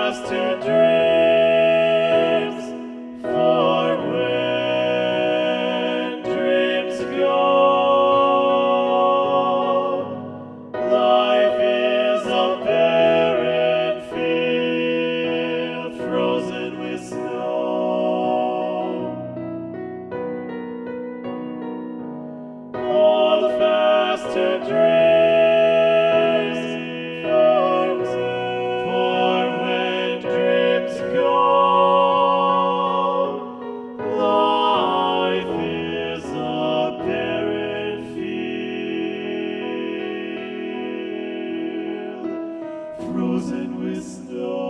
fast to dreams, for when dreams go, life is a barren field frozen with snow. Hold fast to dreams, for when dreams go, life is a barren field frozen with snow.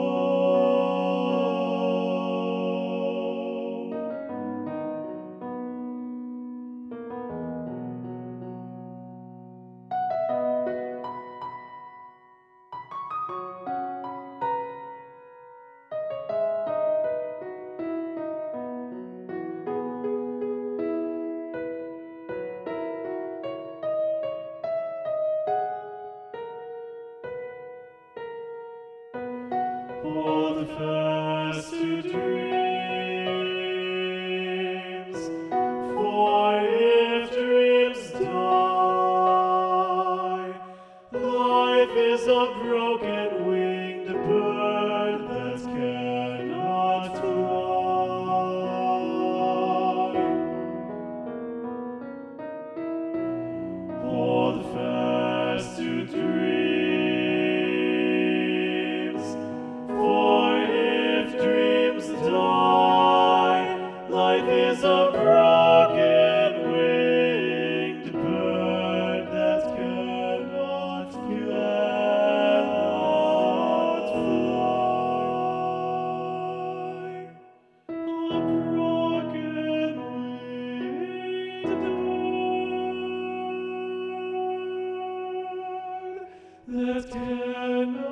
Hold fast to dreams, for if dreams die, life is a broken winged bird that cannot fly. Hold fast to dreams, for if dreams die, life is a broken winged bird that cannot fly. A broken winged bird that cannot